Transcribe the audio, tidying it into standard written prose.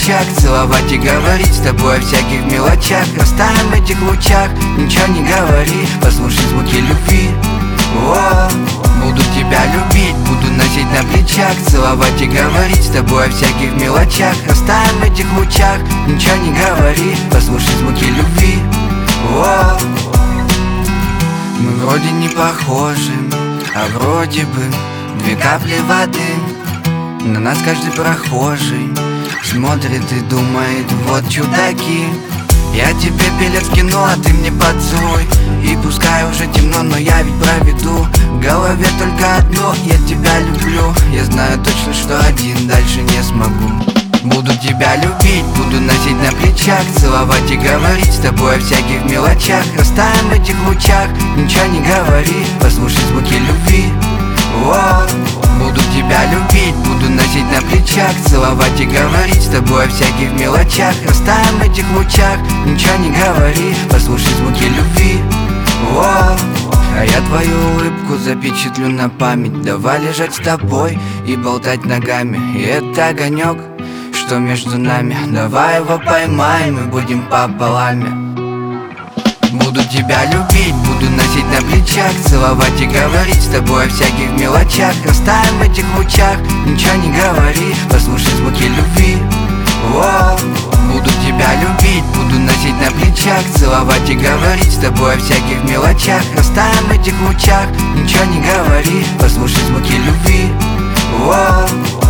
плечах, целовать и говорить с тобой о всяких мелочах. Растаем в этих лучах, ничего не говори, послушай звуки любви. Буду тебя любить, буду носить на плечах, целовать и говорить с тобой о всяких мелочах. Растаем в этих лучах, ничего не говори, послушай звуки любви. Мы вроде не похожи, а вроде бы две капли воды. На нас каждый прохожий смотрит и думает: вот чудаки. Я тебе билет скину, а ты мне поцелуй. И пускай уже темно, но я ведь проведу в голове только одно: я тебя люблю. Я знаю точно, что один дальше не смогу. Буду тебя любить, буду носить на плечах, целовать и говорить с тобой о всяких мелочах. Растаем в этих лучах, ничего не говори, послушай звуки любви. Буду тебя любить, буду носить на плечах, целовать и говорить с тобой о всяких мелочах. Растаем в этих лучах, ничего не говори, послушай звуки любви. А я твою улыбку запечатлю на память. Давай лежать с тобой и болтать ногами. И это огонек, что между нами. Давай его поймаем и будем пополами. Буду тебя любить, буду носить на плечах, целовать и говорить с тобой о всяких мелочах. Растаем в этих лучах, ничего не говори, послушай звуки любви. Буду тебя любить, буду носить на плечах, целовать и говорить с тобой о всяких мелочах. Растаем в этих лучах, ничего не говори, послушай звуки любви.